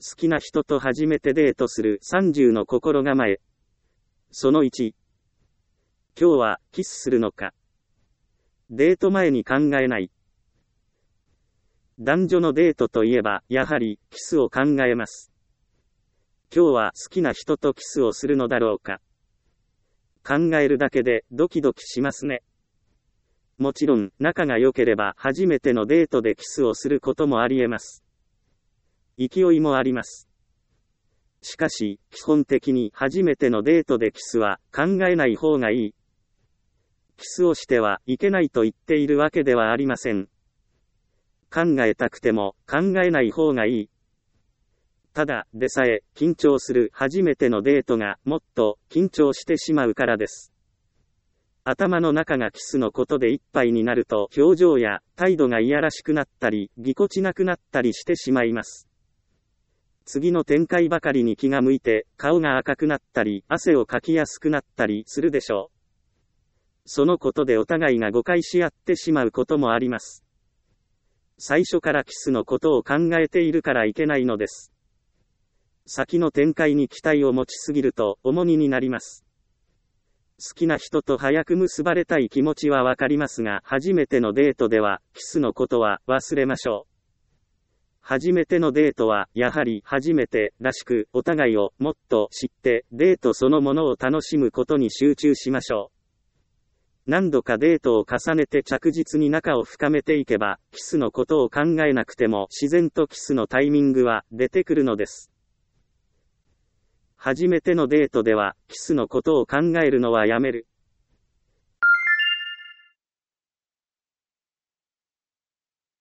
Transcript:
好きな人と初めてデートする30の心構え。その1。今日はキスするのか。デート前に考えない。男女のデートといえば、やはりキスを考えます。今日は好きな人とキスをするのだろうか。考えるだけでドキドキしますね。もちろん、仲が良ければ初めてのデートでキスをすることもあり得ます。勢いもあります。しかし、基本的に初めてのデートでキスは考えない方がいい。キスをしてはいけないと言っているわけではありません。考えたくても考えない方がいい。ただでさえ緊張する初めてのデートがもっと緊張してしまうからです。頭の中がキスのことでいっぱいになると表情や態度がいやらしくなったりぎこちなくなったりしてしまいます。次の展開ばかりに気が向いて顔が赤くなったり汗をかきやすくなったりするでしょう。そのことでお互いが誤解し合ってしまうこともあります。最初からキスのことを考えているからいけないのです。先の展開に期待を持ちすぎると重荷になります。好きな人と早く結ばれたい気持ちはわかりますが、初めてのデートではキスのことは忘れましょう。初めてのデートはやはり初めてらしく、お互いをもっと知ってデートそのものを楽しむことに集中しましょう。何度かデートを重ねて着実に仲を深めていけば、キスのことを考えなくても自然とキスのタイミングは出てくるのです。初めてのデートではキスのことを考えるのはやめる。